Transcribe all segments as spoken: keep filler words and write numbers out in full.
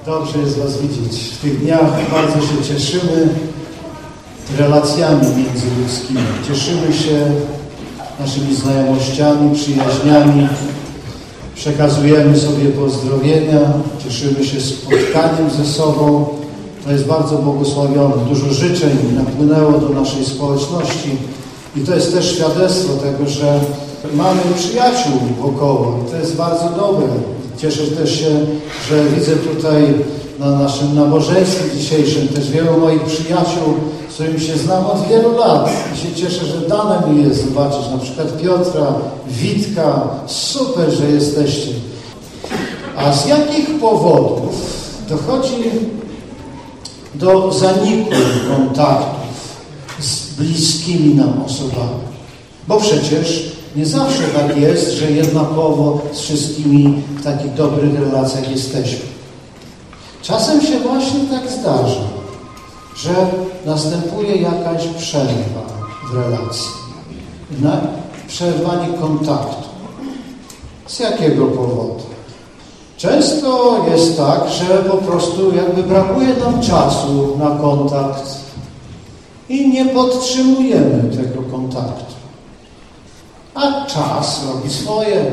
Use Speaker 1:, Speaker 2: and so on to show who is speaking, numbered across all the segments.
Speaker 1: Dobrze jest Was widzieć. W tych dniach bardzo się cieszymy relacjami międzyludzkimi. Cieszymy się naszymi znajomościami, przyjaźniami. Przekazujemy sobie pozdrowienia. Cieszymy się spotkaniem ze sobą. To jest bardzo błogosławione. Dużo życzeń napłynęło do naszej społeczności. I to jest też świadectwo tego, że mamy przyjaciół wokoło. To jest bardzo dobre. Cieszę też się, że widzę tutaj na naszym nabożeństwie dzisiejszym też wielu moich przyjaciół, z którymi się znam od wielu lat. I się cieszę, że dane mi jest zobaczyć na przykład Piotra, Witka. Super, że jesteście. A z jakich powodów dochodzi do zaniku kontaktów z bliskimi nam osobami? Bo przecież nie zawsze tak jest, że jednakowo z wszystkimi w takich dobrych relacjach jesteśmy. Czasem się właśnie tak zdarza, że następuje jakaś przerwa w relacji, na przerwanie kontaktu. Z jakiego powodu? Często jest tak, że po prostu jakby brakuje nam czasu na kontakt i nie podtrzymujemy tego kontaktu. A czas robi swoje.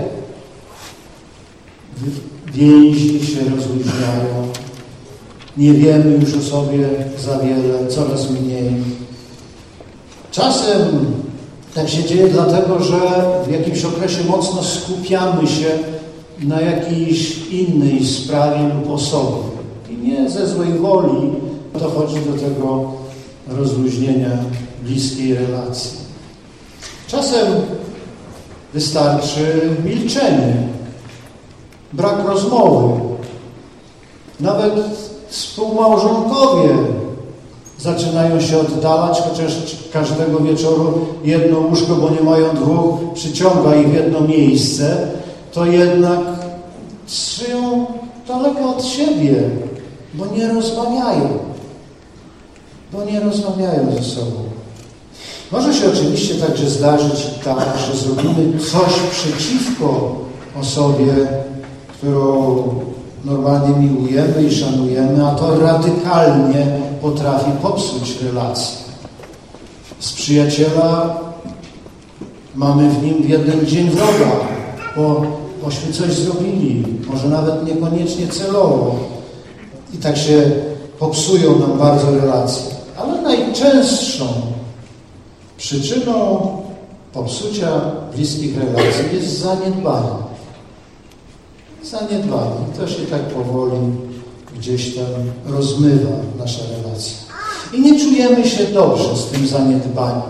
Speaker 1: Więzi się rozluźniają. Nie wiemy już o sobie za wiele, coraz mniej. Czasem tak się dzieje dlatego, że w jakimś okresie mocno skupiamy się na jakiejś innej sprawie lub osobie. I nie ze złej woli dochodzi do tego rozluźnienia bliskiej relacji. Czasem wystarczy milczenie, brak rozmowy. Nawet współmałżonkowie zaczynają się oddalać, chociaż każdego wieczoru jedno łóżko, bo nie mają dwóch, przyciąga ich w jedno miejsce, to jednak żyją daleko od siebie, bo nie rozmawiają. Bo nie rozmawiają ze sobą. Może się oczywiście także zdarzyć tak, że zrobimy coś przeciwko osobie, którą normalnie miłujemy i szanujemy, a to radykalnie potrafi popsuć relacje. Z przyjaciela mamy w nim w jeden dzień wroga, bo bośmy coś zrobili, może nawet niekoniecznie celowo. I tak się popsują nam bardzo relacje. Ale najczęstszą przyczyną popsucia bliskich relacji jest zaniedbanie. Zaniedbanie. To się tak powoli gdzieś tam rozmywa nasza relacja. I nie czujemy się dobrze z tym zaniedbaniem.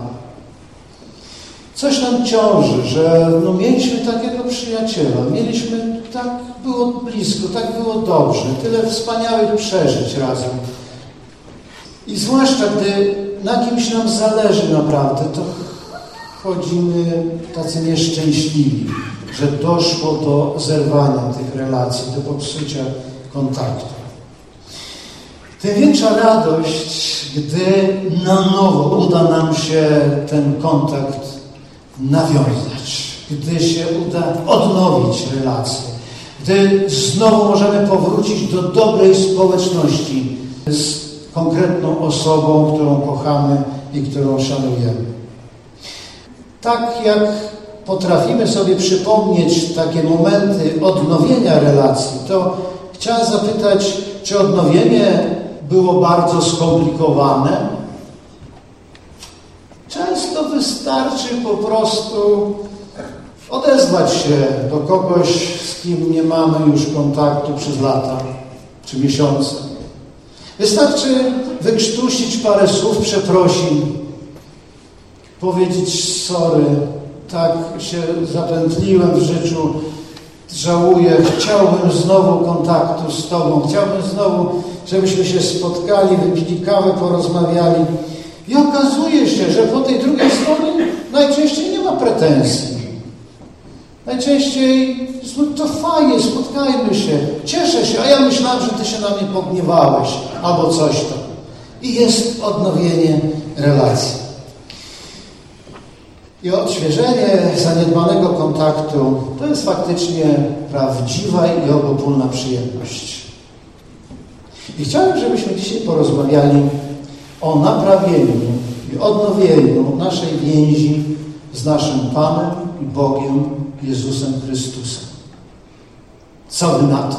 Speaker 1: Coś nam ciąży, że no mieliśmy takiego przyjaciela, mieliśmy, tak było blisko, tak było dobrze, tyle wspaniałych przeżyć razem. I zwłaszcza, gdy na kimś nam zależy naprawdę, to chodzimy tacy nieszczęśliwi, że doszło do zerwania tych relacji, do popsucia kontaktu. Tym większa radość, gdy na nowo uda nam się ten kontakt nawiązać, gdy się uda odnowić relacje, gdy znowu możemy powrócić do dobrej społeczności z konkretną osobą, którą kochamy i którą szanujemy. Tak jak potrafimy sobie przypomnieć takie momenty odnowienia relacji, to chciałem zapytać, czy odnowienie było bardzo skomplikowane? Często wystarczy po prostu odezwać się do kogoś, z kim nie mamy już kontaktu przez lata czy miesiące. Wystarczy wykrztusić parę słów przeprosin, powiedzieć sorry, tak się zapętliłem w życiu, żałuję, chciałbym znowu kontaktu z Tobą, chciałbym znowu, żebyśmy się spotkali, wypili kawę, porozmawiali. I okazuje się, że po tej drugiej stronie najczęściej nie ma pretensji. Najczęściej to fajnie, spotkajmy się, cieszę się, a ja myślałem, że Ty się na mnie pogniewałeś, albo coś tam. I jest odnowienie relacji. I odświeżenie zaniedbanego kontaktu to jest faktycznie prawdziwa i obopólna przyjemność. I chciałem, żebyśmy dzisiaj porozmawiali o naprawieniu i odnowieniu naszej więzi z naszym Panem i Bogiem Jezusem Chrystusem. Co wy na to?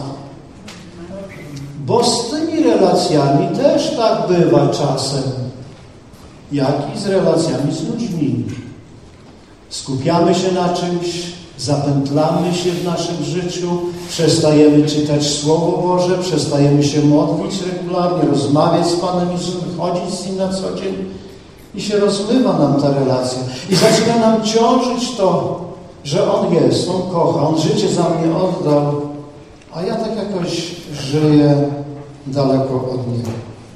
Speaker 1: Bo z tymi relacjami też tak bywa czasem, jak i z relacjami z ludźmi. Skupiamy się na czymś, zapętlamy się w naszym życiu, przestajemy czytać Słowo Boże, przestajemy się modlić regularnie, rozmawiać z Panem Jezusem, chodzić z Nim na co dzień i się rozmywa nam ta relacja. I zaczyna nam ciążyć to, że On jest, On kocha, On życie za mnie oddał, a ja tak jakoś żyję daleko od Niego.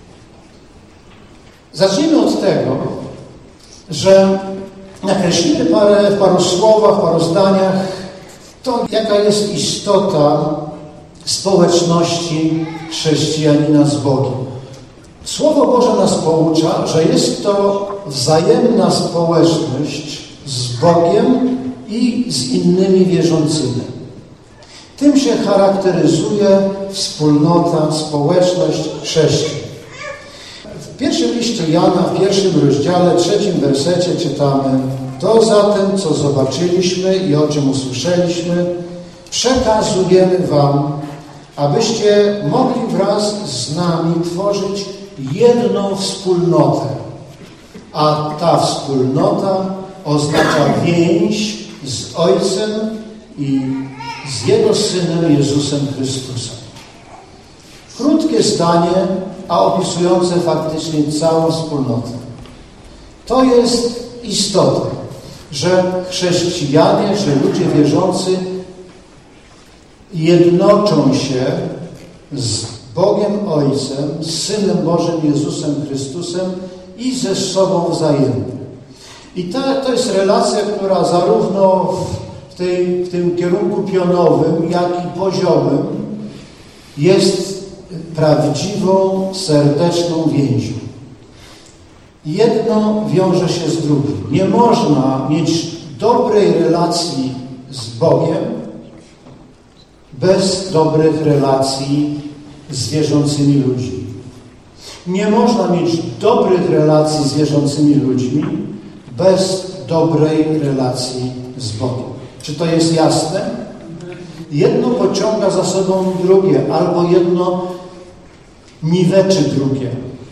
Speaker 1: Zacznijmy od tego, że nakreślimy parę, w paru słowach, w paru zdaniach to, jaka jest istota społeczności chrześcijanina z Bogiem. Słowo Boże nas poucza, że jest to wzajemna społeczność z Bogiem i z innymi wierzącymi. Tym się charakteryzuje wspólnota, społeczność chrześcijan. W pierwszym liście Jana, w pierwszym rozdziale, trzecim wersecie czytamy: to zatem, co zobaczyliśmy i o czym usłyszeliśmy, przekazujemy wam, abyście mogli wraz z nami tworzyć jedną wspólnotę. A ta wspólnota oznacza więź z Ojcem i z Jego Synem Jezusem Chrystusem. Krótkie zdanie, a opisujące faktycznie całą wspólnotę. To jest istota, że chrześcijanie, że ludzie wierzący jednoczą się z Bogiem Ojcem, z Synem Bożym Jezusem Chrystusem i ze sobą wzajemnie. I ta, to jest relacja, która zarówno w, tej, w tym kierunku pionowym, jak i poziomym jest prawdziwą, serdeczną więzią. Jedno wiąże się z drugim. Nie można mieć dobrej relacji z Bogiem bez dobrych relacji z wierzącymi ludźmi. Nie można mieć dobrych relacji z wierzącymi ludźmi bez dobrej relacji z Bogiem. Czy to jest jasne? Jedno pociąga za sobą drugie, albo jedno niweczy drugie.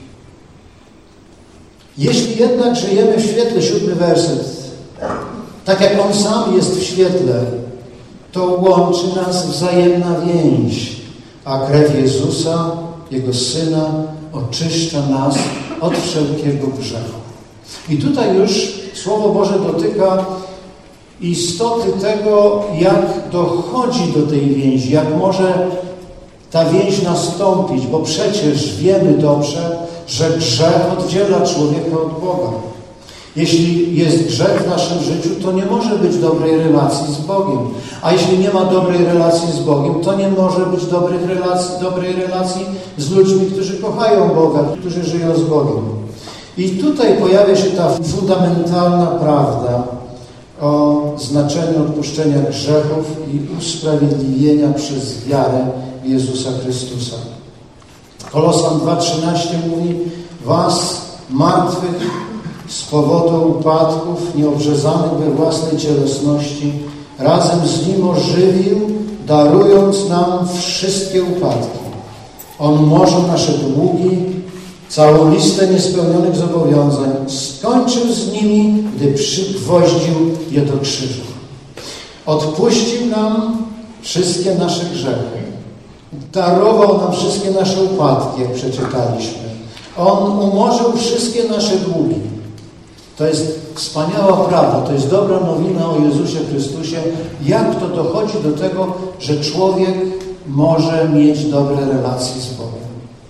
Speaker 1: Jeśli jednak żyjemy w świetle, siódmy werset, tak jak On sam jest w świetle, to łączy nas wzajemna więź, a krew Jezusa, Jego Syna, oczyszcza nas od wszelkiego grzechu. I tutaj już Słowo Boże dotyka istoty tego, jak dochodzi do tej więzi, jak może ta więź nastąpić, bo przecież wiemy dobrze, że grzech oddziela człowieka od Boga. Jeśli jest grzech w naszym życiu, to nie może być dobrej relacji z Bogiem. A jeśli nie ma dobrej relacji z Bogiem, to nie może być dobrych relacji, dobrej relacji z ludźmi, którzy kochają Boga, którzy żyją z Bogiem. I tutaj pojawia się ta fundamentalna prawda o znaczeniu odpuszczenia grzechów i usprawiedliwienia przez wiarę w Jezusa Chrystusa. Kolosan dwa trzynaście mówi: was, martwych z powodu upadków, nieobrzezanych we własnej cielesności, razem z Nim ożywił, darując nam wszystkie upadki. On umorzył nasze długi, całą listę niespełnionych zobowiązań, skończył z nimi, gdy przygwoździł je do krzyża. Odpuścił nam wszystkie nasze grzechy. Darował nam wszystkie nasze upadki, jak przeczytaliśmy. On umorzył wszystkie nasze długi. To jest wspaniała prawda, to jest dobra nowina o Jezusie Chrystusie, jak to dochodzi do tego, że człowiek może mieć dobre relacje z Bogiem.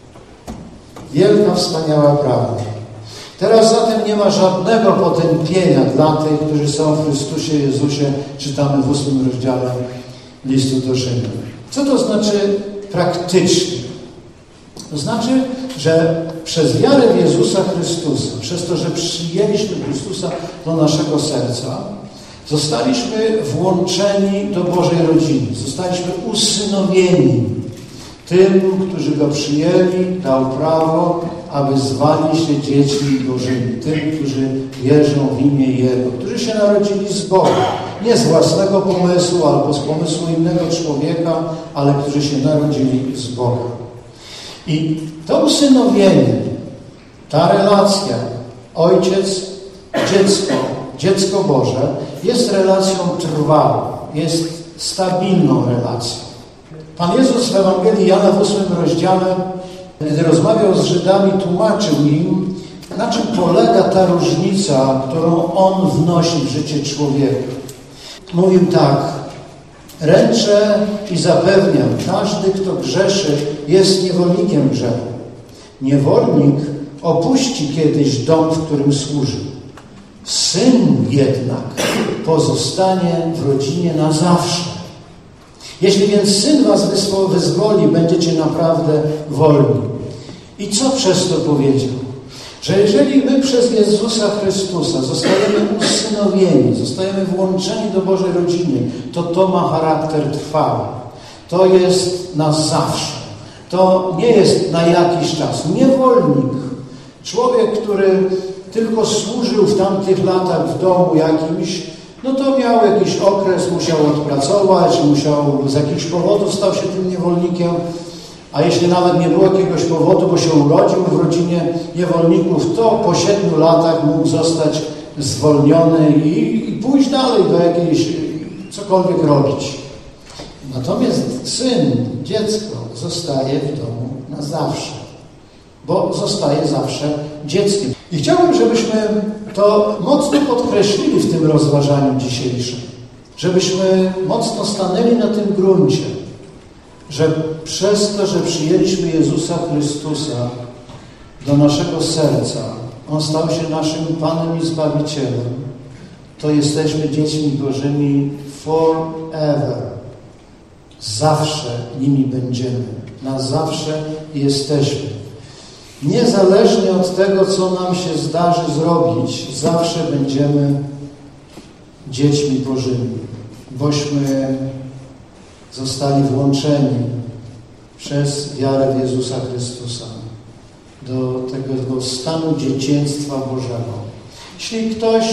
Speaker 1: Wielka, wspaniała prawda. Teraz zatem nie ma żadnego potępienia dla tych, którzy są w Chrystusie Jezusie, czytamy w ósmym rozdziale listu do Rzymian. Co to znaczy praktycznie? To znaczy, że przez wiarę w Jezusa Chrystusa, przez to, że przyjęliśmy Chrystusa do naszego serca, zostaliśmy włączeni do Bożej rodziny. Zostaliśmy usynowieni Tym, którzy Go przyjęli, dał prawo, aby zwali się dziećmi Bożymi. Tym, którzy wierzą w imię Jego, którzy się narodzili z Boga. Nie z własnego pomysłu albo z pomysłu innego człowieka, ale którzy się narodzili z Boga. I to usynowienie, ta relacja ojciec, dziecko, dziecko Boże jest relacją trwałą, jest stabilną relacją. Pan Jezus w Ewangelii Jana w ósmym rozdziale, gdy rozmawiał z Żydami, tłumaczył im, na czym polega ta różnica, którą On wnosi w życie człowieka. Mówił tak: ręczę i zapewniam, każdy, kto grzeszy, jest niewolnikiem grzechu. Niewolnik opuści kiedyś dom, w którym służył. Syn jednak pozostanie w rodzinie na zawsze. Jeśli więc Syn was wyzwoli, będziecie naprawdę wolni. I co przez to powiedział? Że jeżeli my przez Jezusa Chrystusa zostajemy usynowieni, zostajemy włączeni do Bożej rodziny, to to ma charakter trwały. To jest na zawsze. To nie jest na jakiś czas. Niewolnik, człowiek, który tylko służył w tamtych latach w domu jakimś, no to miał jakiś okres, musiał odpracować, musiał z jakichś powodów stał się tym niewolnikiem, a jeśli nawet nie było jakiegoś powodu, bo się urodził w rodzinie niewolników, to po siedmiu latach mógł zostać zwolniony i, i pójść dalej do jakiejś, cokolwiek robić. Natomiast syn, dziecko zostaje w domu na zawsze, bo zostaje zawsze dzieckiem. I chciałbym, żebyśmy to mocno podkreślili w tym rozważaniu dzisiejszym. Żebyśmy mocno stanęli na tym gruncie, że przez to, że przyjęliśmy Jezusa Chrystusa do naszego serca, On stał się naszym Panem i Zbawicielem, to jesteśmy dziećmi Bożymi forever. Zawsze nimi będziemy. Na zawsze jesteśmy. Niezależnie od tego, co nam się zdarzy zrobić, zawsze będziemy dziećmi Bożymi, bośmy zostali włączeni przez wiarę w Jezusa Chrystusa do tego stanu dzieciństwa Bożego. Jeśli ktoś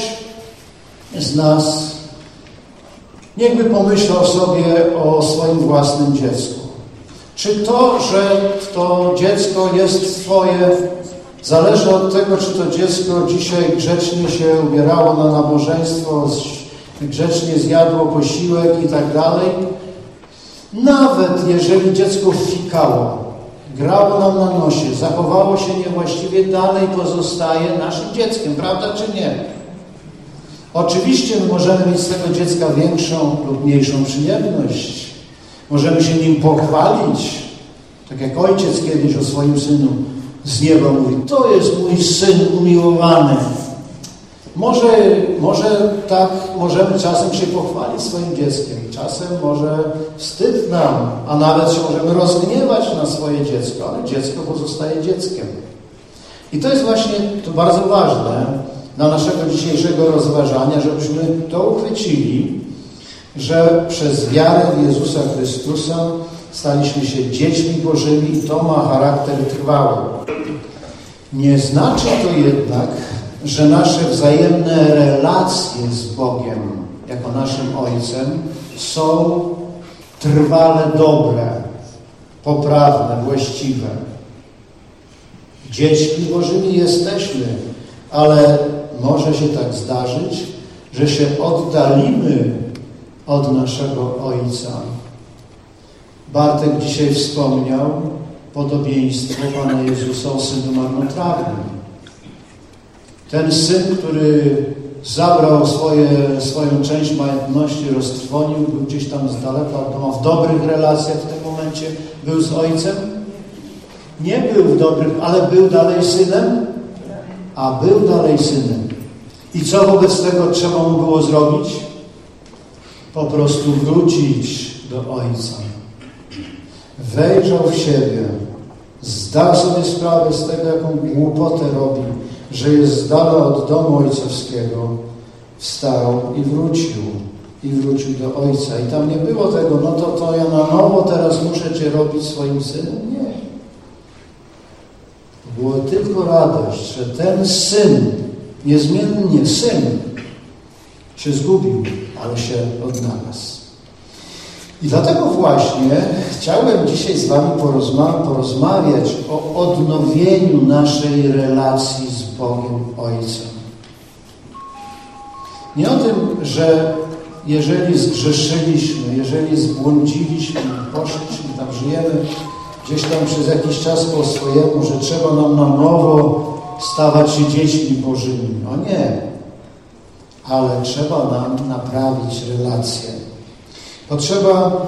Speaker 1: z nas niechby pomyślał sobie o swoim własnym dziecku. Czy to, że to dziecko jest twoje, zależy od tego, czy to dziecko dzisiaj grzecznie się ubierało na nabożeństwo, grzecznie zjadło posiłek i tak dalej? Nawet jeżeli dziecko fikało, grało nam na nosie, zachowało się niewłaściwie, dalej pozostaje naszym dzieckiem, prawda czy nie? Oczywiście my możemy mieć z tego dziecka większą lub mniejszą przyjemność. Możemy się nim pochwalić. Tak jak ojciec kiedyś o swoim synu z nieba mówi: to jest mój syn umiłowany. Może, może tak możemy czasem się pochwalić swoim dzieckiem. Czasem może wstyd nam, a nawet się możemy rozgniewać na swoje dziecko, ale dziecko pozostaje dzieckiem. I to jest właśnie to bardzo ważne dla naszego dzisiejszego rozważania, żebyśmy to uchwycili, że przez wiarę w Jezusa Chrystusa staliśmy się dziećmi Bożymi i to ma charakter trwały. Nie znaczy to jednak, że nasze wzajemne relacje z Bogiem, jako naszym Ojcem, są trwale dobre, poprawne, właściwe. Dziećmi Bożymi jesteśmy, ale może się tak zdarzyć, że się oddalimy od naszego Ojca. Bartek dzisiaj wspomniał podobieństwo Pana Jezusa o synu marnotrawnym. Ten syn, który zabrał swoje, swoją część majątności, roztrwonił, był gdzieś tam z daleka od domu, w dobrych relacjach w tym momencie był z Ojcem. Nie był w dobrych, ale był dalej synem, a był dalej synem. I co wobec tego trzeba mu było zrobić? Po prostu wrócić do Ojca. Wejrzał w siebie, zdał sobie sprawę z tego, jaką głupotę robi, że jest z dala od domu ojcowskiego, wstał i wrócił. i wrócił do ojca. I tam nie było tego, no to, to ja na nowo teraz muszę cię robić swoim synem. Nie. Było tylko radość, że ten syn, niezmiennie syn, się zgubił, ale się odnalazł. I dlatego właśnie chciałem dzisiaj z wami porozma- porozmawiać o odnowieniu naszej relacji z Bogiem Ojcem. Nie o tym, że jeżeli zgrzeszyliśmy, jeżeli zbłądziliśmy, poszliśmy, tam żyjemy gdzieś tam przez jakiś czas po swojemu, że trzeba nam na nowo stawać się dziećmi Bożymi. No nie. Ale trzeba nam naprawić relacje. Potrzeba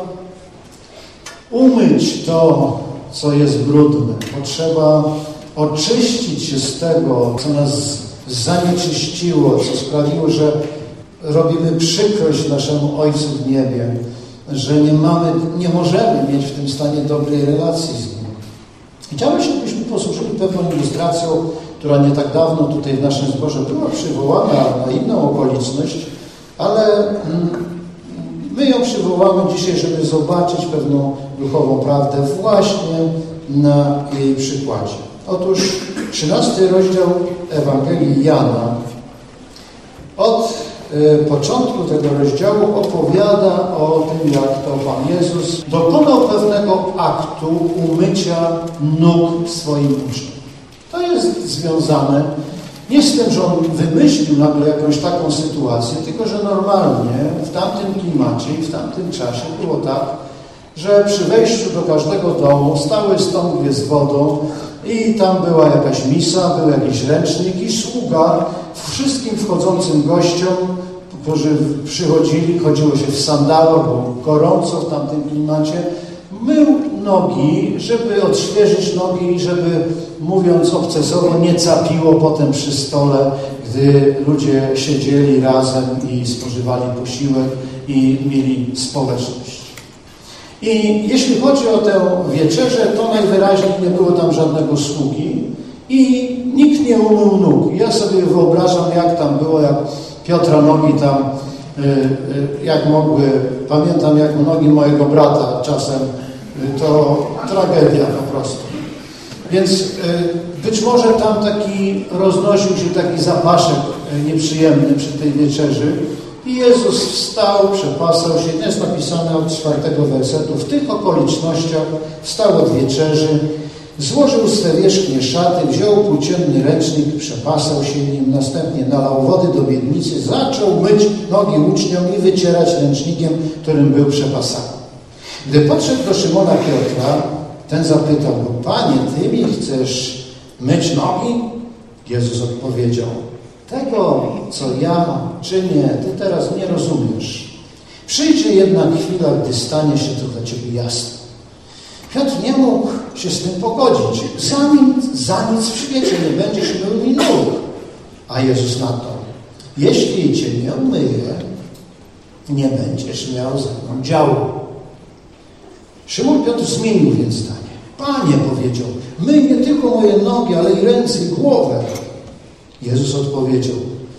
Speaker 1: umyć to, co jest brudne. Potrzeba oczyścić się z tego, co nas zanieczyściło, co sprawiło, że robimy przykrość naszemu Ojcu w niebie, że nie mamy, nie możemy mieć w tym stanie dobrej relacji z Nim. Chciałbym, żebyśmy posłużyli pewną ilustracją, która nie tak dawno tutaj w naszym zborze była przywołana na inną okoliczność, ale my ją przywołamy dzisiaj, żeby zobaczyć pewną duchową prawdę właśnie na jej przykładzie. Otóż trzynasty rozdział Ewangelii Jana od y, początku tego rozdziału opowiada o tym, jak to Pan Jezus dokonał pewnego aktu umycia nóg swoim uczniom. To jest związane nie z tym, że on wymyślił nagle jakąś taką sytuację, tylko że normalnie w tamtym klimacie i w tamtym czasie było tak, że przy wejściu do każdego domu stały stągwie z wodą i tam była jakaś misa, był jakiś ręcznik i sługa wszystkim wchodzącym gościom, którzy przychodzili, chodziło się w sandałach, bo gorąco w tamtym klimacie, mył nogi, żeby odświeżyć nogi i żeby, mówiąc obcesowo, nie capiło potem przy stole, gdy ludzie siedzieli razem i spożywali posiłek i mieli społeczność. I jeśli chodzi o tę wieczerzę, to najwyraźniej nie było tam żadnego sługi i nikt nie umył nóg. Ja sobie wyobrażam, jak tam było, jak Piotra nogi tam, jak mogły, pamiętam jak nogi mojego brata czasem, to tragedia po prostu. Więc być może tam taki roznosił się taki zapaszek nieprzyjemny przy tej wieczerzy i Jezus wstał, przepasał się, nie jest napisane od czwartego wersetu, w tych okolicznościach wstał od wieczerzy, złożył swe wierzchnie szaty, wziął płócienny ręcznik, przepasał się nim, następnie nalał wody do miednicy, zaczął myć nogi uczniom i wycierać ręcznikiem, którym był przepasany. Gdy podszedł do Szymona Piotra, ten zapytał go: Panie, Ty mi chcesz myć nogi? Jezus odpowiedział: Tego, co ja czynię, Ty teraz nie rozumiesz. Przyjdzie jednak chwila, gdy stanie się to dla Ciebie jasne. Piotr nie mógł się z tym pogodzić. Za nic, za nic w świecie nie będziesz mył mi nóg. A Jezus na to: Jeśli Cię nie umyję, nie będziesz miał ze mną działu. Szymon Piotr zmienił więc zdanie. Panie, powiedział, myj nie tylko moje nogi, ale i ręce i głowę. Jezus odpowiedział: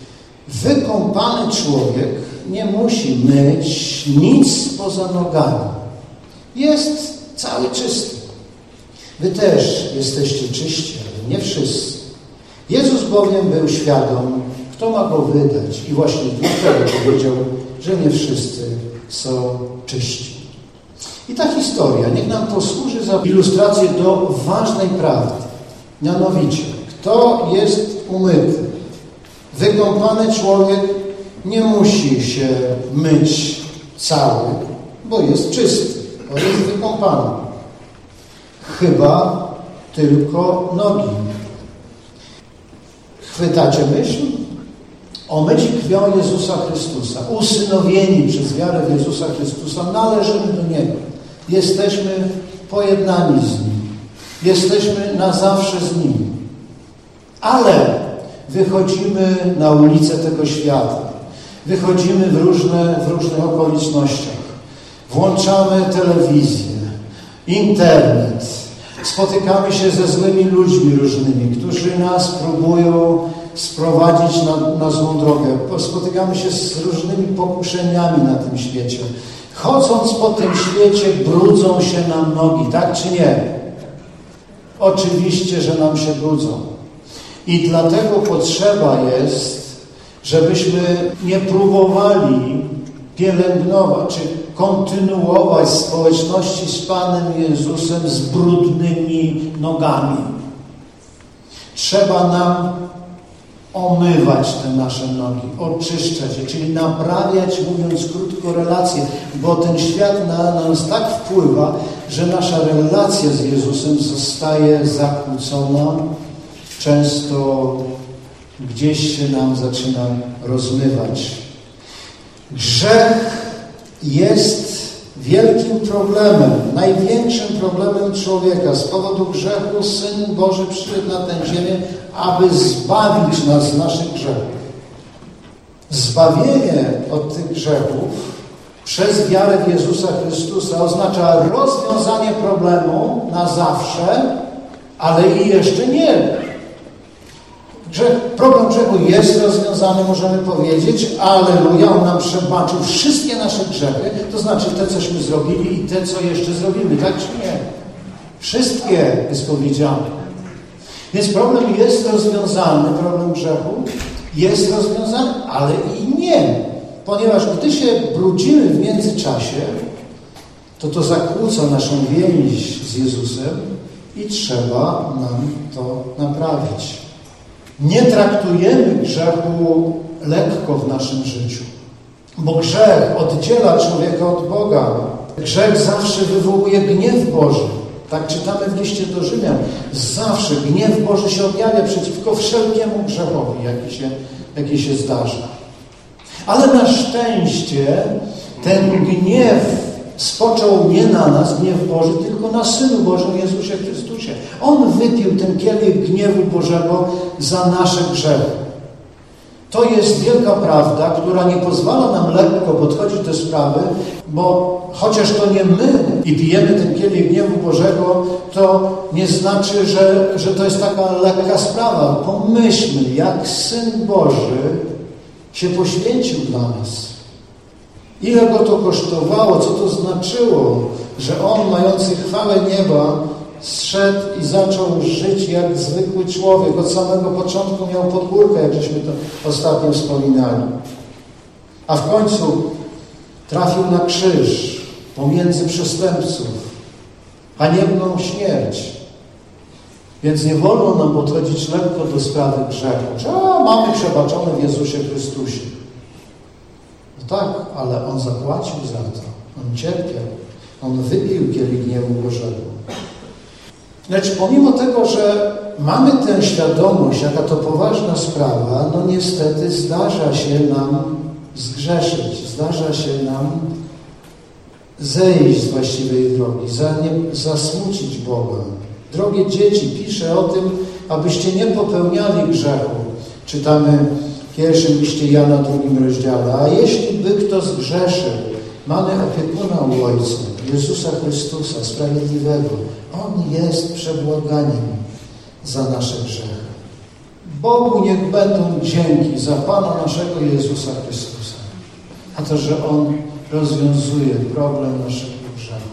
Speaker 1: Wykąpany człowiek nie musi myć nic poza nogami. Jest cały czysty. Wy też jesteście czyści, ale nie wszyscy. Jezus bowiem był świadom, kto ma go wydać i właśnie dlatego powiedział, że nie wszyscy są czyści. I ta historia niech nam posłuży za ilustrację do ważnej prawdy. Mianowicie, kto jest umyty? Wykąpany człowiek nie musi się myć cały, bo jest czysty, bo jest wykąpany. Chyba tylko nogi. Chwytacie myśl? Omyci krwią Jezusa Chrystusa, usynowieni przez wiarę w Jezusa Chrystusa, należymy do Niego. Jesteśmy pojednani z Nim. Jesteśmy na zawsze z Nim. Ale wychodzimy na ulicę tego świata. Wychodzimy w różne, w różnych okolicznościach. Włączamy telewizję, internet. Spotykamy się ze złymi ludźmi różnymi, którzy nas próbują sprowadzić na, na złą drogę. Spotykamy się z różnymi pokuszeniami na tym świecie. Chodząc po tym świecie, brudzą się nam nogi, tak czy nie? Oczywiście, że nam się brudzą. I dlatego potrzeba jest, żebyśmy nie próbowali pielęgnować, czy kontynuować społeczności z Panem Jezusem z brudnymi nogami. Trzeba nam omywać te nasze nogi, oczyszczać je, czyli naprawiać, mówiąc krótko, relacje, bo ten świat na nas tak wpływa, że nasza relacja z Jezusem zostaje zakłócona, często gdzieś się nam zaczyna rozmywać. Grzech jest wielkim problemem, największym problemem człowieka. Z powodu grzechu Syn Boży przyszedł na tę ziemię, aby zbawić nas z naszych grzechów. Zbawienie od tych grzechów przez wiarę w Jezusa Chrystusa oznacza rozwiązanie problemu na zawsze, ale i jeszcze nie. Grzech, problem grzechu jest rozwiązany, możemy powiedzieć, alleluja, On nam przebaczył wszystkie nasze grzechy, to znaczy te, cośmy zrobili i te, co jeszcze zrobimy, tak czy nie? Wszystkie jest powiedziane. Więc problem jest rozwiązany, problem grzechu jest rozwiązany, ale i nie. Ponieważ gdy się brudzimy w międzyczasie, to to zakłóca naszą więź z Jezusem i trzeba nam to naprawić. Nie traktujemy grzechu lekko w naszym życiu, bo grzech oddziela człowieka od Boga. Grzech zawsze wywołuje gniew Boży. Tak czytamy w liście do Rzymian. Zawsze gniew Boży się objawia przeciwko wszelkiemu grzechowi, jaki się, jaki się zdarza. Ale na szczęście ten gniew spoczął nie na nas, gniew Boży, tylko na Synu Bożym Jezusie Chrystusie. On wypił ten kielich gniewu Bożego za nasze grzechy. To jest wielka prawda, która nie pozwala nam lekko podchodzić do sprawy, bo chociaż to nie my i pijemy ten kielich gniewu Bożego, to nie znaczy, że, że to jest taka lekka sprawa. Pomyślmy, jak Syn Boży się poświęcił dla nas. Ile go to kosztowało, co to znaczyło, że On, mający chwałę nieba, zszedł i zaczął żyć jak zwykły człowiek. Od samego początku miał podgórkę, jak żeśmy to ostatnio wspominali. A w końcu trafił na krzyż pomiędzy przestępców, haniebną śmierć. Więc nie wolno nam podchodzić lekko do sprawy grzechu, że a, mamy przebaczone w Jezusie Chrystusie. No tak, ale On zapłacił za to. On cierpiał. On wypił kielich gniewu Bożego. Lecz pomimo tego, że mamy tę świadomość, jaka to poważna sprawa, no niestety zdarza się nam zgrzeszyć. Zdarza się nam zejść z właściwej drogi, zasmucić Boga. Drogie dzieci, piszę o tym, abyście nie popełniali grzechu. Czytamy w pierwszym liście Jana, drugim rozdziale. A jeśli by kto zgrzeszył, mamy opiekuna u Ojca, Jezusa Chrystusa, Sprawiedliwego. On jest przebłaganiem za nasze grzechy. Bogu niech będą dzięki za Pana naszego Jezusa Chrystusa. A to, że On rozwiązuje problem naszego grzechu.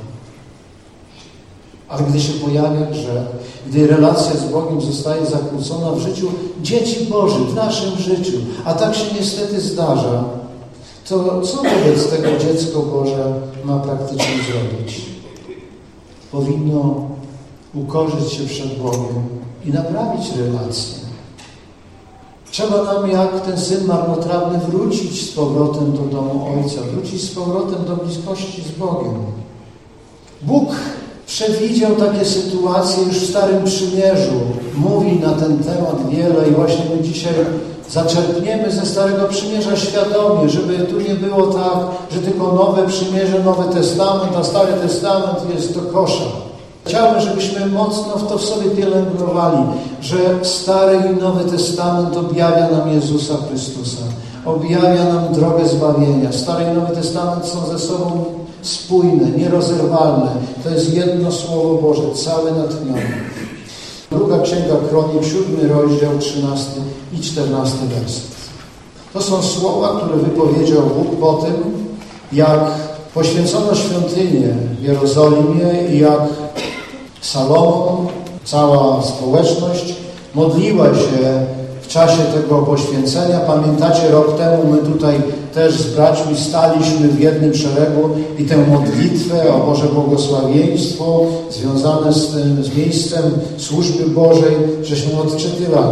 Speaker 1: Ale gdy się pojawia grzech, gdy relacja z Bogiem zostaje zakłócona w życiu dzieci Bożych, w naszym życiu, a tak się niestety zdarza, to co wobec tego dziecko Boże ma praktycznie zrobić? Powinno ukorzyć się przed Bogiem i naprawić relacje. Trzeba nam, jak ten syn marnotrawny, wrócić z powrotem do domu Ojca, wrócić z powrotem do bliskości z Bogiem. Bóg przewidział takie sytuacje już w Starym Przymierzu. Mówi na ten temat wiele i właśnie my dzisiaj zaczerpniemy ze Starego Przymierza świadomie, żeby tu nie było tak, że tylko Nowe Przymierze, Nowy Testament, a Stary Testament jest do kosza. Chciałbym, żebyśmy mocno w to w sobie pielęgnowali, że Stary i Nowy Testament objawia nam Jezusa Chrystusa. Objawia nam drogę zbawienia. Stary i Nowy Testament są ze sobą spójne, nierozerwalne. To jest jedno Słowo Boże, całe natchnione. Druga Księga Kronik, siódmy rozdział, trzynasty i czternasty werset. To są słowa, które wypowiedział Bóg po tym, jak poświęcono świątynię w Jerozolimie i jak Salomon, cała społeczność modliła się w czasie tego poświęcenia. Pamiętacie, rok temu my tutaj też z braćmi staliśmy w jednym szeregu i tę modlitwę o Boże błogosławieństwo związane z tym, z miejscem służby Bożej, żeśmy odczytywali.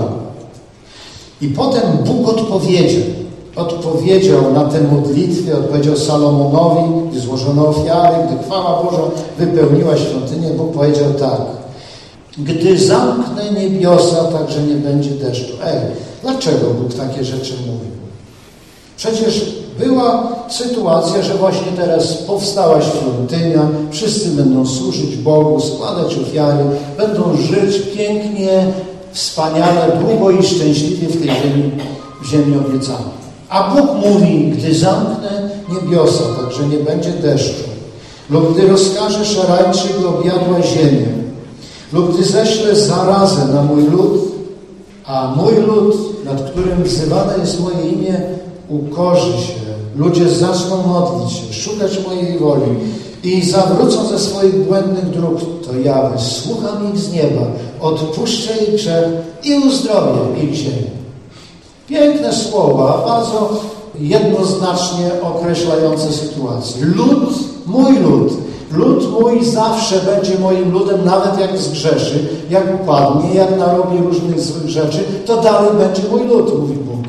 Speaker 1: I potem Bóg odpowiedział. Odpowiedział na tę modlitwę, odpowiedział Salomonowi, gdy złożono ofiary, gdy chwała Boża wypełniła świątynię. Bóg powiedział tak: gdy zamknę niebiosa, tak że nie będzie deszczu. Ej, dlaczego Bóg takie rzeczy mówił? Przecież była sytuacja, że właśnie teraz powstała świątynia, wszyscy będą służyć Bogu, składać ofiary, będą żyć pięknie, wspaniale, długo i szczęśliwie w tej ziemi, w ziemi obiecanej. A Bóg mówi, gdy zamknę niebiosa, tak że nie będzie deszczu, lub gdy rozkażę szarańczy, by objadła ziemię, lub gdy ześlę zarazę na mój lud, a mój lud, nad którym wzywane jest moje imię, ukorzy się, ludzie zaczną modlić się, szukać mojej woli i zawrócą ze swoich błędnych dróg, to ja wysłucham ich z nieba, odpuszczę ich grzech i uzdrowię ich ziemię. Piękne słowa, bardzo jednoznacznie określające sytuację. Lud, mój lud, lud mój zawsze będzie moim ludem, nawet jak zgrzeszy, jak upadnie, jak narobi różnych złych rzeczy, to dalej będzie mój lud, mówi Bóg.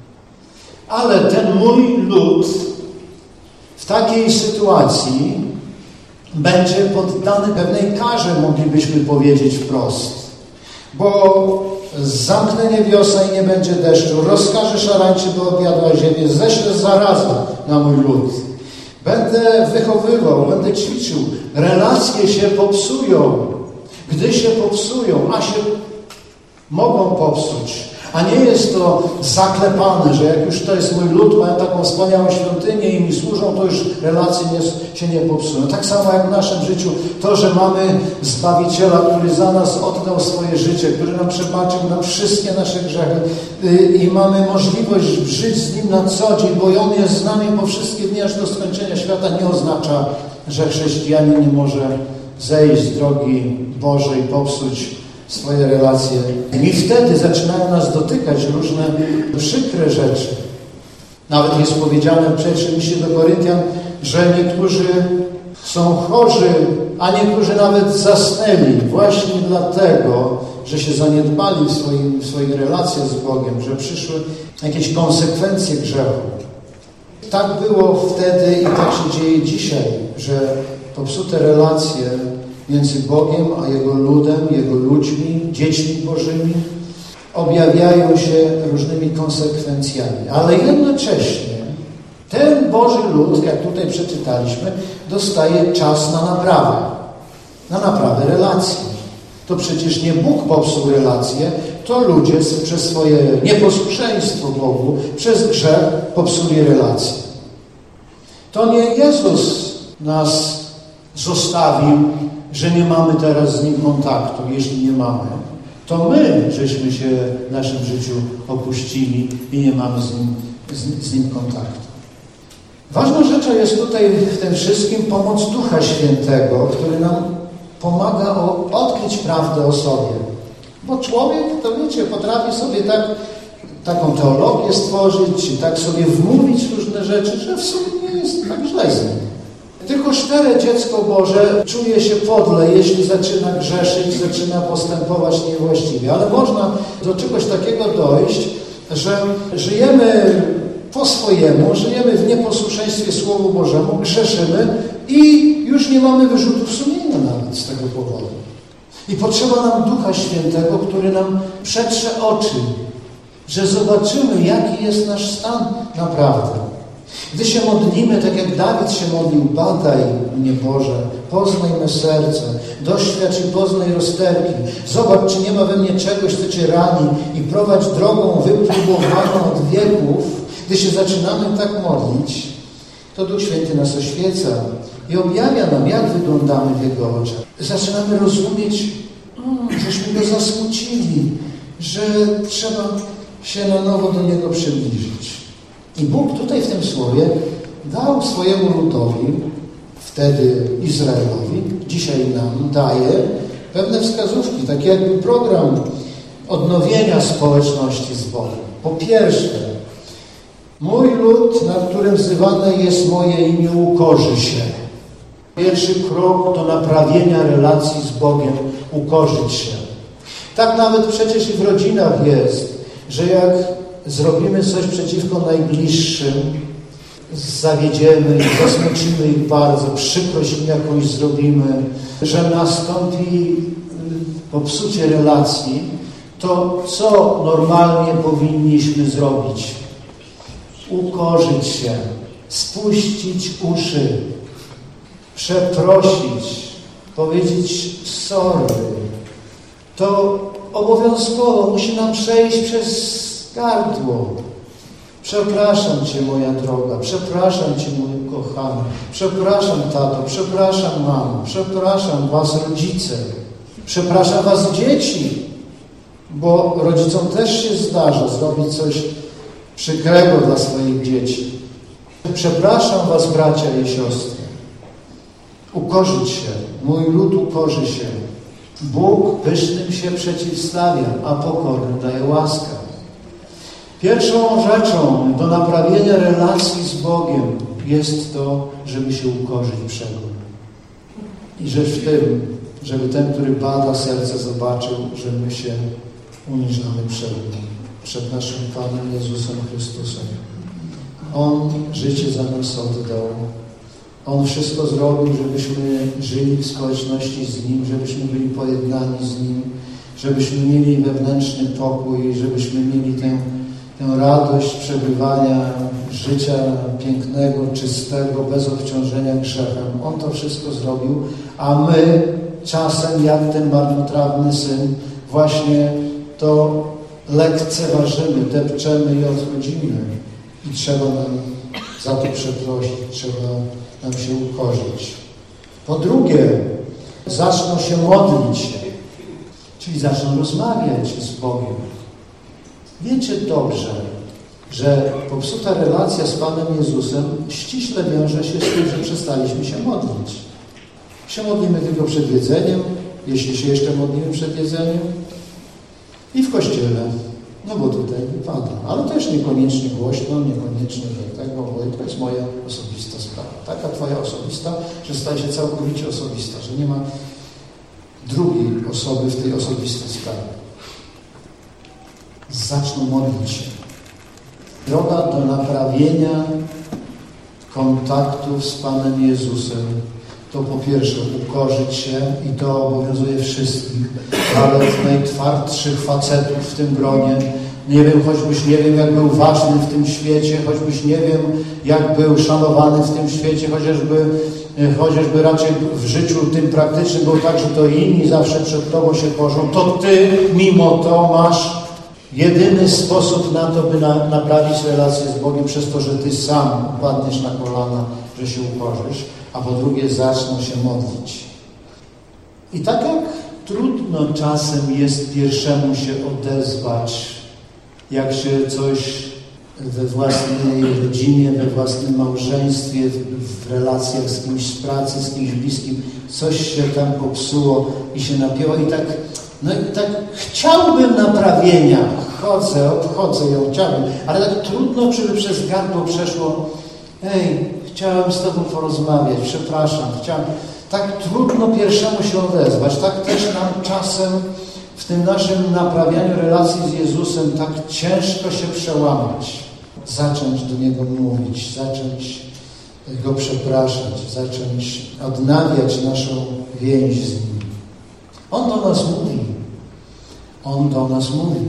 Speaker 1: Ale ten mój lud w takiej sytuacji będzie poddany pewnej karze, moglibyśmy powiedzieć wprost. Bo zamknę niebiosa i nie będzie deszczu, rozkażę szarańczy, by objadła ziemię, ześlę zarazę na mój lud. Będę wychowywał, będę ćwiczył. Relacje się popsują. Gdy się popsują, a się mogą popsuć. A nie jest to zaklepane, że jak już to jest mój lud, mają taką wspaniałą świątynię i mi służą, to już relacje nie, się nie popsują. Tak samo jak w naszym życiu, to, że mamy Zbawiciela, który za nas oddał swoje życie, który nam przebaczył nam wszystkie nasze grzechy i mamy możliwość żyć z Nim na co dzień, bo On jest z nami po wszystkie dni aż do skończenia świata, nie oznacza, że chrześcijanin nie może zejść z drogi Bożej, popsuć swoje relacje. I wtedy zaczynają nas dotykać różne przykre rzeczy. Nawet jest powiedziane w pierwszym liście do Koryntian, że niektórzy są chorzy, a niektórzy nawet zasnęli właśnie dlatego, że się zaniedbali w, swoim, w swoich relacjach z Bogiem, że przyszły jakieś konsekwencje grzechu. Tak było wtedy i tak się dzieje dzisiaj, że popsute relacje między Bogiem a Jego ludem, Jego ludźmi, dziećmi Bożymi objawiają się różnymi konsekwencjami. Ale jednocześnie ten Boży lud, jak tutaj przeczytaliśmy, dostaje czas na naprawę. Na naprawę relacji. To przecież nie Bóg popsuł relacje, to ludzie przez swoje nieposłuszeństwo Bogu, przez grzech popsuli relacje. To nie Jezus nas zostawił, że nie mamy teraz z Nim kontaktu. Jeśli nie mamy, to my żeśmy się w naszym życiu opuścili i nie mamy z Nim, z, z nim kontaktu. Ważną rzeczą jest tutaj w tym wszystkim pomoc Ducha Świętego, który nam pomaga o, odkryć prawdę o sobie. Bo człowiek, to wiecie, potrafi sobie tak, taką teologię stworzyć, czy tak sobie wmówić różne rzeczy, że w sumie nie jest tak źle z nim. Tylko szczere dziecko Boże czuje się podle, jeśli zaczyna grzeszyć, zaczyna postępować niewłaściwie. Ale można do czegoś takiego dojść, że żyjemy po swojemu, żyjemy w nieposłuszeństwie Słowu Bożemu, grzeszymy i już nie mamy wyrzutów sumienia nawet z tego powodu. I potrzeba nam Ducha Świętego, który nam przetrze oczy, że zobaczymy, jaki jest nasz stan naprawdę. Gdy się modlimy, tak jak Dawid się modlił, badaj mnie Boże, poznaj me serce, doświadcz i poznaj rozterki. Zobacz, czy nie ma we mnie czegoś, co Cię rani i prowadź drogą wypróbowaną od wieków. Gdy się zaczynamy tak modlić, to Duch Święty nas oświeca i objawia nam, jak wyglądamy w Jego oczach. Zaczynamy rozumieć, hmm, żeśmy Go zasmucili, że trzeba się na nowo do Niego przybliżyć. I Bóg tutaj w tym słowie dał swojemu ludowi, wtedy Izraelowi, dzisiaj nam daje pewne wskazówki, tak jakby program odnowienia społeczności z Bogiem. Po pierwsze, mój lud, na którym wzywane jest moje imię, ukorzy się. Pierwszy krok do naprawienia relacji z Bogiem, ukorzyć się. Tak nawet przecież i w rodzinach jest, że jak zrobimy coś przeciwko najbliższym, zawiedziemy ich, zasmucimy ich bardzo, przykrość im jakąś zrobimy, że nastąpi popsucie relacji, to co normalnie powinniśmy zrobić? Ukorzyć się, spuścić uszy, przeprosić, powiedzieć sorry. To obowiązkowo musi nam przejść przez gardło. Przepraszam Cię, moja droga, przepraszam Cię, mój kochany, przepraszam, tato, przepraszam, mamo, przepraszam Was, rodzice, przepraszam Was, dzieci, bo rodzicom też się zdarza zrobić coś przykrego dla swoich dzieci. Przepraszam Was, bracia i siostry. Ukorzyć się, mój lud ukorzy się. Bóg pysznym się przeciwstawia, a pokornym daje łaskę. Pierwszą rzeczą do naprawienia relacji z Bogiem jest to, żeby się ukorzyć przed Nim. I rzecz w tym, żeby ten, który bada serce, zobaczył, że my się uniżamy przed Nim, przed naszym Panem Jezusem Chrystusem. On życie za nas oddał. On wszystko zrobił, żebyśmy żyli w społeczności z Nim, żebyśmy byli pojednani z Nim, żebyśmy mieli wewnętrzny pokój, żebyśmy mieli tę, tę radość przebywania życia pięknego, czystego, bez obciążenia grzechem. On to wszystko zrobił, a my czasem, jak ten marnotrawny syn, właśnie to lekceważymy, depczemy i odchodzimy. I trzeba nam za to przeprosić, trzeba nam się ukorzyć. Po drugie, zaczną się modlić, czyli zaczną rozmawiać z Bogiem. Wiecie dobrze, że popsuta relacja z Panem Jezusem ściśle wiąże się z tym, że przestaliśmy się modlić. Się modlimy tylko przed jedzeniem, jeśli się jeszcze modlimy przed jedzeniem, i w kościele. No bo tutaj wypada. Ale też niekoniecznie głośno, niekoniecznie do tego, bo to jest moja osobista sprawa. Taka Twoja osobista, że staje się całkowicie osobista, że nie ma drugiej osoby w tej osobistej sprawie. Zaczną modlić się. Droga do naprawienia kontaktów z Panem Jezusem to po pierwsze ukorzyć się i to obowiązuje wszystkich, ale najtwardszych facetów w tym gronie. Nie wiem, choćbyś nie wiem, jak był ważny w tym świecie, choćbyś nie wiem, jak był szanowany w tym świecie, chociażby, chociażby raczej w życiu tym praktycznym był tak, że to inni zawsze przed Tobą się korzą, to Ty mimo to masz jedyny sposób na to, by na, naprawić relację z Bogiem przez to, że Ty sam upadniesz na kolana, że się ukorzysz, a po drugie zaczną się modlić. I tak jak trudno czasem jest pierwszemu się odezwać, jak się coś we własnej rodzinie, we własnym małżeństwie, w relacjach z kimś z pracy, z kimś bliskim, coś się tam popsuło i się napięło i tak, no i tak chciałbym naprawienia, chodzę, obchodzę ją, chciałbym, ale tak trudno, żeby przez gardło przeszło, hej, chciałem z Tobą porozmawiać, przepraszam, chciałem. Tak trudno pierwszemu się odezwać, tak też nam czasem w tym naszym naprawianiu relacji z Jezusem tak ciężko się przełamać, zacząć do Niego mówić, zacząć Go przepraszać, zacząć odnawiać naszą więź z Nim. On do nas mówi. On do nas mówi.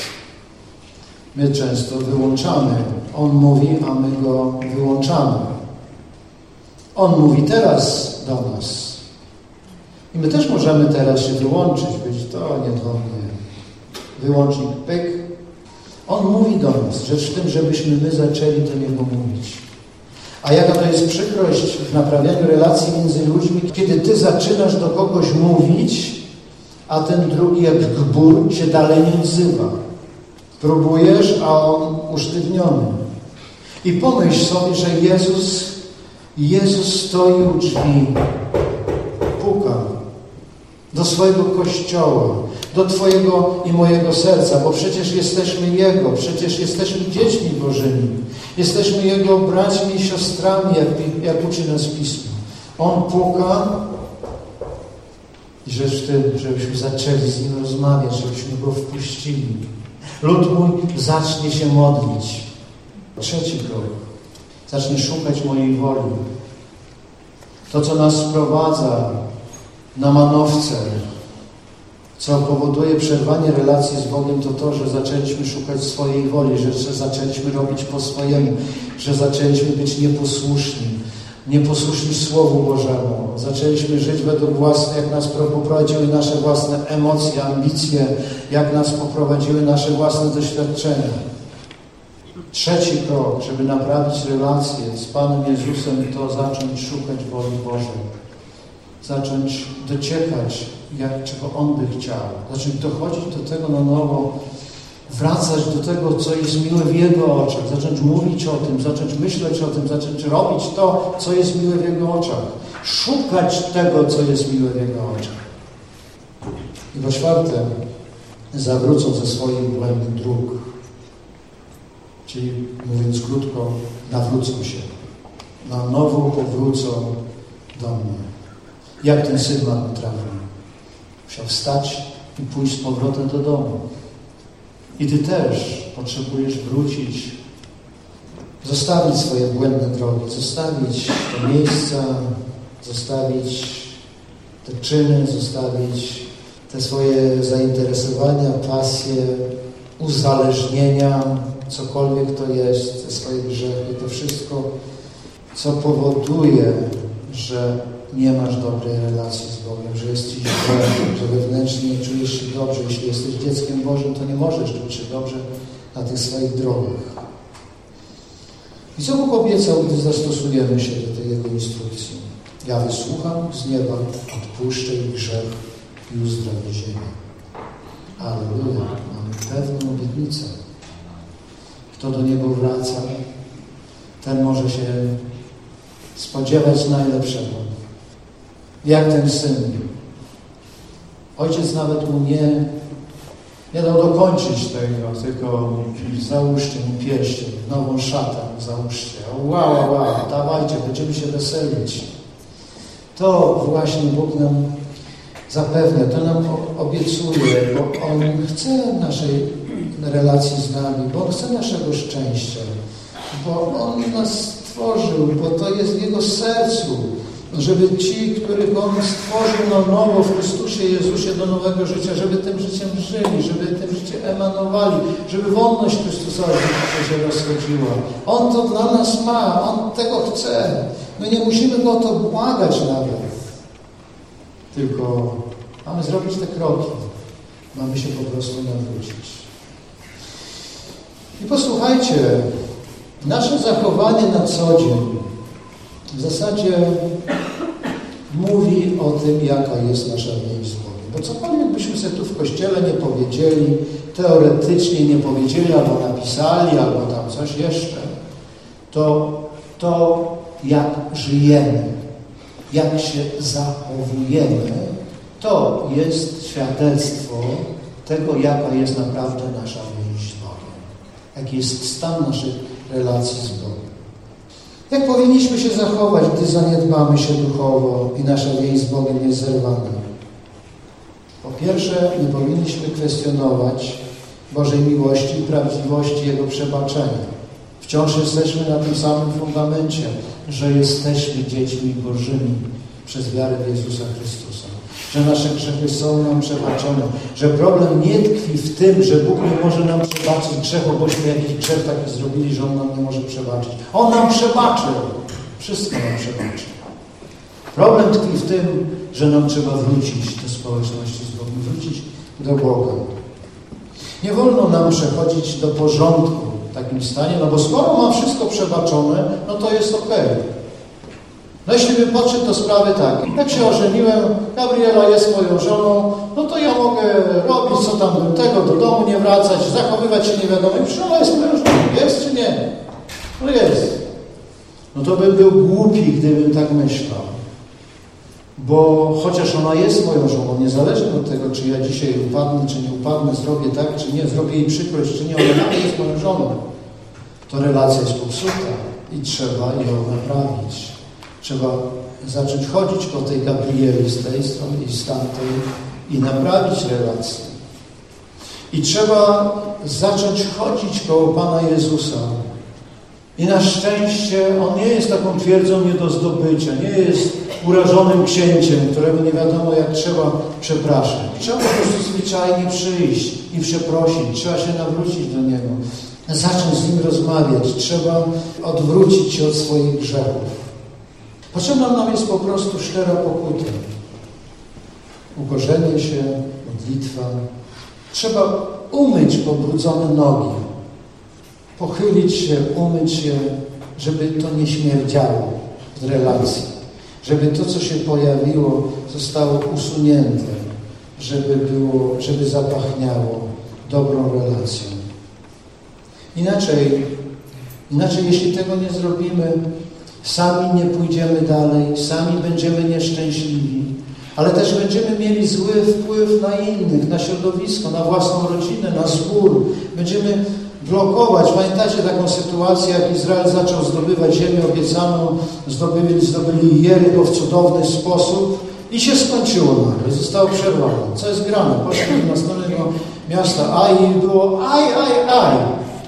Speaker 1: My często wyłączamy. On mówi, a my Go wyłączamy. On mówi teraz do nas. I my też możemy teraz się wyłączyć, być to nie do mnie. Wyłącznik pyk. On mówi do nas. Rzecz w tym, żebyśmy my zaczęli do Niego mówić. A jaka to jest przykrość w naprawianiu relacji między ludźmi, kiedy Ty zaczynasz do kogoś mówić, a ten drugi jak gbur się dalej nie odzywa. Próbujesz, a on usztywniony. I pomyśl sobie, że Jezus, Jezus stoi u drzwi, puka do swojego Kościoła, do Twojego i mojego serca, bo przecież jesteśmy Jego, przecież jesteśmy dziećmi Bożymi. Jesteśmy Jego braćmi i siostrami, jak, jak uczy nas Pismo. On puka i rzecz w tym, żebyśmy zaczęli z Nim rozmawiać, żebyśmy Go wpuścili. Lud mój zacznie się modlić. Trzeci krok. Zacznie szukać mojej woli. To, co nas sprowadza na manowce, co powoduje przerwanie relacji z Bogiem, to to, że zaczęliśmy szukać swojej woli, że, że zaczęliśmy robić po swojemu, że zaczęliśmy być nieposłuszni, nieposłuszni Słowu Bożemu. Zaczęliśmy żyć według własnych, jak nas poprowadziły nasze własne emocje, ambicje, jak nas poprowadziły nasze własne doświadczenia. Trzeci krok, żeby naprawić relacje z Panem Jezusem, to zacząć szukać woli Bożej. Zacząć dociekać, jak, czego On by chciał. Zacząć dochodzić do tego na nowo, wracać do tego, co jest miłe w Jego oczach. Zacząć mówić o tym, zacząć myśleć o tym, zacząć robić to, co jest miłe w Jego oczach. Szukać tego, co jest miłe w Jego oczach. I po czwarte, zawrócą ze swoich błędnych dróg. Czyli, mówiąc krótko, nawrócą się. Na nowo powrócą do mnie. Jak ten syn marnotrawił? Musiał wstać i pójść z powrotem do domu. I Ty też potrzebujesz wrócić, zostawić swoje błędne drogi, zostawić te miejsca, zostawić te czyny, zostawić te swoje zainteresowania, pasje, uzależnienia, cokolwiek to jest, te swoje grzechy, to wszystko, co powoduje, że nie masz dobrej relacji z Bogiem, że jesteś źle, że wewnętrznie nie czujesz się dobrze. Jeśli jesteś dzieckiem Bożym, to nie możesz czuć się dobrze na tych swoich drogach. I co Bóg obiecał, gdy zastosujemy się do tej Jego instrukcji? Ja wysłucham z nieba, odpuszczę ich grzech i uzdrowię ziemię. Alleluja, mamy pewną obietnicę. Kto do niego wraca, ten może się spodziewać najlepszego. Jak ten syn. Ojciec nawet mu nie, nie dał dokończyć tego, tylko załóżcie mu pierścień, nową szatę załóżcie. Wow, wow, wow, dawajcie, będziemy się weselić. To właśnie Bóg nam zapewnia, to nam obiecuje, bo On chce naszej relacji z nami, bo On chce naszego szczęścia, bo On nas stworzył, bo to jest w Jego sercu, żeby ci, których On stworzył na nowo w Chrystusie Jezusie do nowego życia, żeby tym życiem żyli, żeby tym życiem emanowali, żeby wolność Chrystusowa się rozchodziła. On to dla nas ma, On tego chce. My nie musimy Go o to błagać nawet. Tylko mamy zrobić te kroki. Mamy się po prostu nawrócić. I posłuchajcie, nasze zachowanie na co dzień w zasadzie mówi o tym, jaka jest nasza więź z Bogiem. Bo cokolwiek byśmy sobie tu w Kościele nie powiedzieli, teoretycznie nie powiedzieli, albo napisali, albo tam coś jeszcze, to to, jak żyjemy, jak się zachowujemy, to jest świadectwo tego, jaka jest naprawdę nasza więź z Bogiem. Jaki jest stan naszych relacji z Bogiem. Jak powinniśmy się zachować, gdy zaniedbamy się duchowo i nasza więź z Bogiem jest zerwana? Po pierwsze, nie powinniśmy kwestionować Bożej miłości i prawdziwości Jego przebaczenia. Wciąż jesteśmy na tym samym fundamencie, że jesteśmy dziećmi Bożymi przez wiarę w Jezusa Chrystusa. Że nasze grzechy są nam przebaczone. Że problem nie tkwi w tym, że Bóg nie może nam przebaczyć grzechu, bośmy jakiś grzech taki zrobili, że On nam nie może przebaczyć. On nam przebaczył. Wszystko nam przebaczył. Problem tkwi w tym, że nam trzeba wrócić do społeczności z Bogiem, wrócić do Boga. Nie wolno nam przechodzić do porządku w takim stanie, no bo skoro ma wszystko przebaczone, no to jest okej. No jeśli bym podszedł do sprawy tak, jak się ożeniłem, Gabriela jest moją żoną, no to ja mogę robić co tam bym tego, do domu nie wracać, zachowywać się nie wiadomo. I żona jest moją żoną, jest czy nie? No jest. No to bym był głupi, gdybym tak myślał. Bo chociaż ona jest moją żoną, niezależnie od tego, czy ja dzisiaj upadnę, czy nie upadnę, zrobię tak, czy nie, zrobię jej przykrość, czy nie, ona jest moją żoną. To relacja jest popsuta i trzeba ją naprawić. Trzeba zacząć chodzić po tej Gabrieli z tej strony i z tamtej i naprawić relację. I trzeba zacząć chodzić koło Pana Jezusa. I na szczęście On nie jest taką twierdzą nie do zdobycia, nie jest urażonym księciem, którego nie wiadomo jak trzeba przepraszać. Trzeba po prostu zwyczajnie przyjść i przeprosić. Trzeba się nawrócić do Niego. Zacząć z Nim rozmawiać. Trzeba odwrócić się od swoich grzechów. Potrzebna nam jest po prostu szczera pokuta. Ukorzenie się, modlitwa. Trzeba umyć pobrudzone nogi. Pochylić się, umyć się, żeby to nie śmierdziało w relacji. Żeby to, co się pojawiło, zostało usunięte. Żeby było, żeby zapachniało dobrą relacją. Inaczej, inaczej jeśli tego nie zrobimy, sami nie pójdziemy dalej, sami będziemy nieszczęśliwi, ale też będziemy mieli zły wpływ na innych, na środowisko, na własną rodzinę, na zbór. Będziemy blokować. Pamiętacie taką sytuację, jak Izrael zaczął zdobywać ziemię obiecaną, zdobyli, zdobyli Jericho w cudowny sposób i się skończyło nagle, zostało przerwane. Co jest grane? Poszli do następnego miasta, aj i było aj, aj, aj.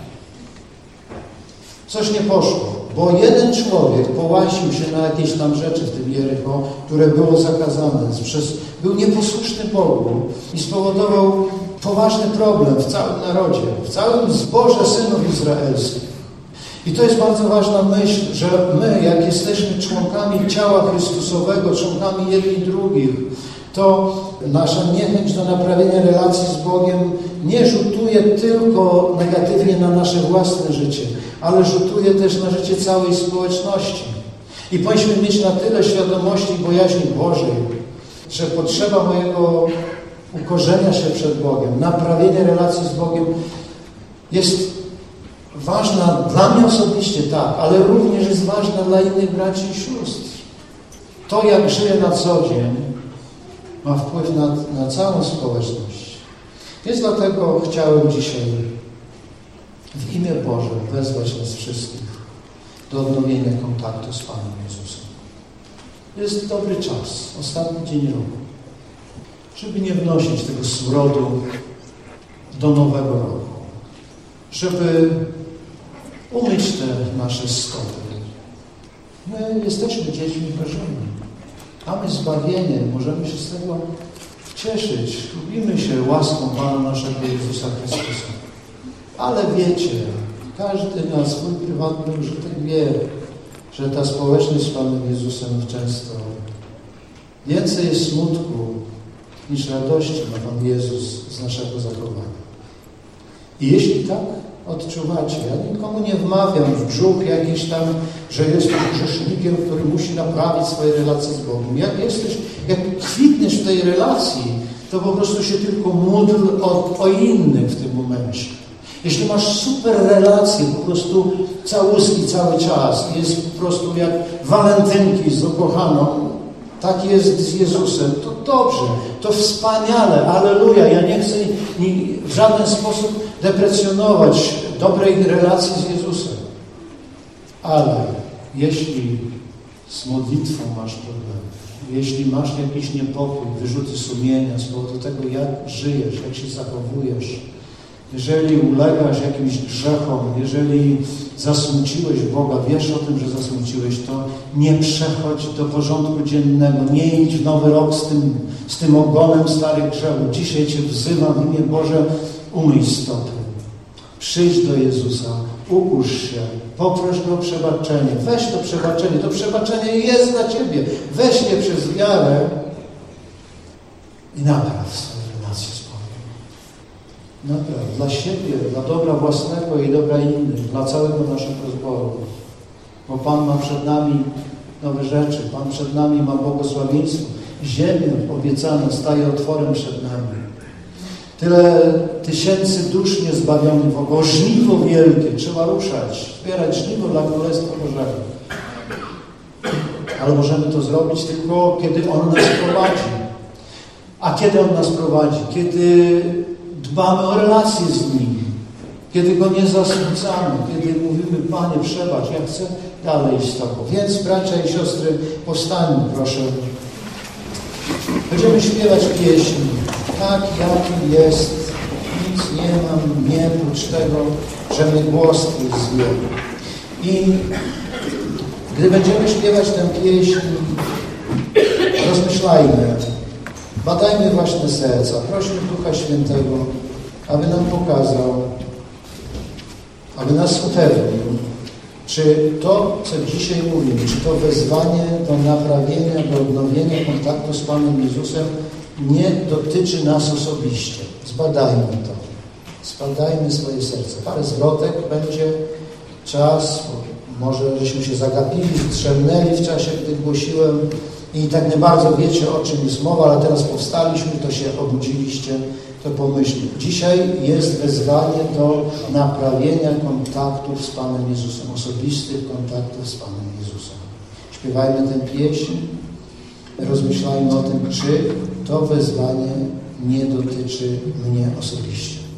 Speaker 1: Coś nie poszło, bo jeden człowiek połasił się na jakieś tam rzeczy w tym Jericho, które było zakazane, przez, był nieposłuszny Bogu i spowodował poważny problem w całym narodzie, w całym zborze synów izraelskich. I to jest bardzo ważna myśl, że my, jak jesteśmy członkami ciała Chrystusowego, członkami jednych i drugich, to nasza niechęć do naprawienia relacji z Bogiem nie rzutuje tylko negatywnie na nasze własne życie, ale rzutuje też na życie całej społeczności. I powinniśmy mieć na tyle świadomości i bojaźni Bożej, że potrzeba mojego ukorzenia się przed Bogiem, naprawienia relacji z Bogiem jest ważna dla mnie osobiście, tak, ale również jest ważna dla innych braci i sióstr. To, jak żyję na co dzień, ma wpływ na, na całą społeczność. Więc dlatego chciałem dzisiaj w imię Boże wezwać nas wszystkich do odnowienia kontaktu z Panem Jezusem. Jest dobry czas, ostatni dzień roku, żeby nie wnosić tego smrodu do nowego roku. Żeby umyć te nasze stopy. My jesteśmy dziećmi Bożymi. Mamy zbawienie, możemy się z tego cieszyć. Lubimy się łaską Pana naszego Jezusa Chrystusa. Ale wiecie, każdy na swój prywatny użytek wie, że ta społeczność z Panem Jezusem często więcej jest smutku niż radości ma Pan Jezus z naszego zachowania. I jeśli tak odczuwacie, ja nikomu nie wmawiam w brzuch jakiś tam, że jesteś grzesznikiem, który musi naprawić swoje relacje z Bogiem. Jak jesteś, jak kwitniesz w tej relacji, to po prostu się tylko módl o, o innych w tym momencie. Jeśli masz super relacje, po prostu całuski cały czas, jest po prostu jak walentynki z ukochaną, tak jest z Jezusem, to dobrze, to wspaniale, alleluja. Ja nie chcę w żaden sposób deprecjonować dobrej relacji z Jezusem. Ale jeśli z modlitwą masz problem, jeśli masz jakiś niepokój, wyrzuty sumienia z powodu tego, jak żyjesz, jak się zachowujesz, jeżeli ulegasz jakimś grzechom, jeżeli zasmuciłeś Boga, wiesz o tym, że zasmuciłeś, to nie przechodź do porządku dziennego, nie idź w nowy rok z tym, z tym ogonem starych grzechów. Dzisiaj Cię wzywam w imię Boże, umyj stopy. Przyjdź do Jezusa, ukusz się, poproś Go o przebaczenie, weź to przebaczenie, to przebaczenie jest dla Ciebie. Weź je przez wiarę i napraw swoje relacje z Bogiem. Napraw dla siebie, dla dobra własnego i dobra innych, dla całego naszego zboru. Bo Pan ma przed nami nowe rzeczy. Pan przed nami ma błogosławieństwo. Ziemia obiecana staje otworem przed nami. Tyle tysięcy dusz niezbawionych wokoło. Żniwo wielkie. Trzeba ruszać, zbierać żniwo dla Królestwa Bożego. Ale możemy to zrobić tylko, kiedy On nas prowadzi. A kiedy On nas prowadzi? Kiedy dbamy o relacje z Nim. Kiedy Go nie zasmucamy. Kiedy mówimy, Panie, przebacz, ja chcę dalej iść z Tobą. Więc, bracia i siostry, powstańmy, proszę. Będziemy śpiewać pieśni. Tak, jaki jest. Nic nie mam, nie prócz tego, że mnie głos Twój zwie. I gdy będziemy śpiewać tę pieśń, rozmyślajmy, badajmy własne serca, prośmy Ducha Świętego, aby nam pokazał, aby nas upewnił, czy to, co dzisiaj mówimy, czy to wezwanie do naprawienia, do odnowienia kontaktu z Panem Jezusem nie dotyczy nas osobiście. Zbadajmy to. Zbadajmy swoje serce. Parę zwrotek będzie, czas, może żeśmy się zagapili, strzelnęli w czasie, gdy głosiłem i tak nie bardzo wiecie, o czym jest mowa, ale teraz powstaliśmy, to się obudziliście, to pomyślmy. Dzisiaj jest wezwanie do naprawienia kontaktów z Panem Jezusem, osobistych kontaktów z Panem Jezusem. Śpiewajmy tę pieśń, rozmyślajmy o tym, czy to wezwanie nie dotyczy mnie osobiście.